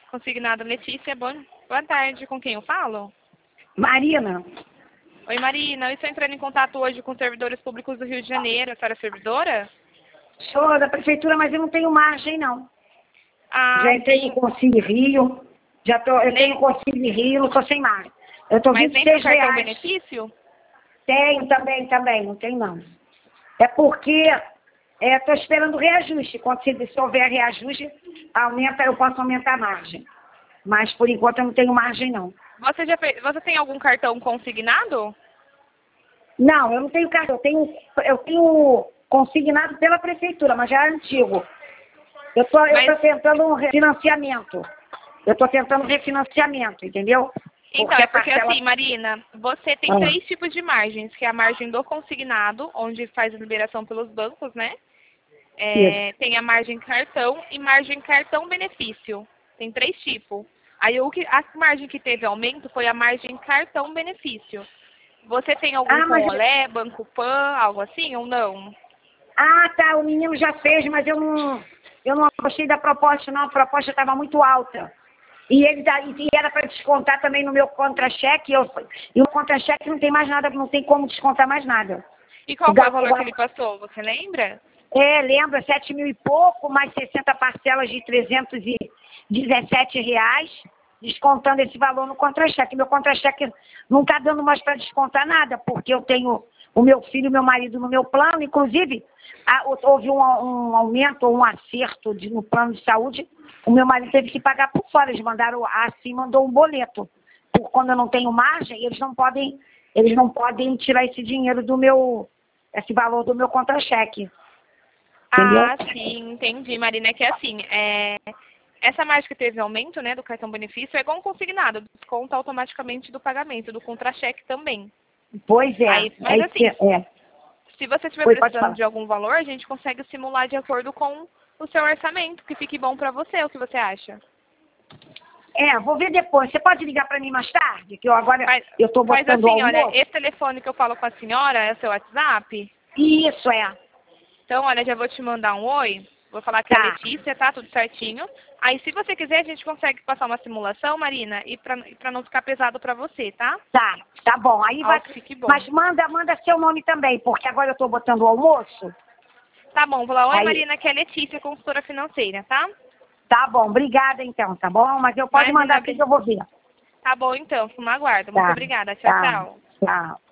Consignado Letícia, boa tarde. Com quem eu falo? Marina. Oi, Marina. Eu estou entrando em contato hoje com servidores públicos do Rio de Janeiro. A senhora é servidora? Sou da prefeitura, mas eu não tenho margem, não. Ah, Já entrei sim. no Conselho Rio, eu tenho Conselho Rio, não estou sem margem. Eu estou Mas nem pro R$26. cartão benefício? Tenho também, não tenho não. É porque estou esperando o reajuste. Quando se houver reajuste, eu posso aumentar a margem. Mas por enquanto eu não tenho margem, não. Você tem algum cartão consignado? Não, eu não tenho cartão. Eu tenho consignado pela prefeitura, mas já é antigo. Eu tô tentando um refinanciamento. Eu estou tentando refinanciamento, entendeu? Então, é porque assim, Marina, você tem 3 tipos de margens, que é a margem do consignado, onde faz a liberação pelos bancos, né? Tem a margem cartão e margem cartão benefício. Tem 3 tipos. Aí a margem que teve aumento foi a margem cartão benefício. Você tem algum com Olé, Banco Pan, algo assim ou não? Ah, tá, o menino já fez, mas eu não gostei da proposta, não. A proposta estava muito alta. E era para descontar também no meu contra-cheque. E o contra-cheque não tem mais nada, não tem como descontar mais nada. E qual foi o valor que ele passou? Você lembra? Lembra, 7 mil e pouco, mais 60 parcelas de R$317, descontando esse valor no contra-cheque. Meu contra-cheque não está dando mais para descontar nada, porque eu tenho o meu filho e meu marido no meu plano. Inclusive, houve um aumento ou um acerto no plano de saúde. O meu marido teve que pagar por fora. Eles mandou um boleto. Quando eu não tenho margem, eles não podem tirar esse dinheiro esse valor do meu contra-cheque. Entendeu? Ah, sim, entendi, Marina. É que assim, essa margem que teve aumento, né, do cartão benefício é igual um consignado, desconta automaticamente do pagamento, do contra-cheque também. Pois é. Aí, mas assim, se você estiver precisando de algum valor, a gente consegue simular de acordo com o seu orçamento, que fique bom para você. O que você acha? Vou ver depois. Você pode ligar para mim mais tarde? Que eu agora estou botando assim, almoço. olha, esse telefone que eu falo com a senhora é o seu WhatsApp? Isso, é. Então, olha, já vou te mandar um oi. Vou falar que é a Letícia, tá? Tudo certinho. Aí, se você quiser, a gente consegue passar uma simulação, Marina, e pra não ficar pesado pra você, tá? Tá bom. Aí fique bom. Mas manda seu nome também, porque agora eu estou botando o almoço. Tá bom, vou lá. Oi, Marina, que é a Letícia, consultora financeira, tá? Tá bom, obrigada então, tá bom? Mas pode mandar aqui que eu vou ver. Tá bom, então. Fico no aguardo. Muito obrigada. Tchau, tchau. Tchau.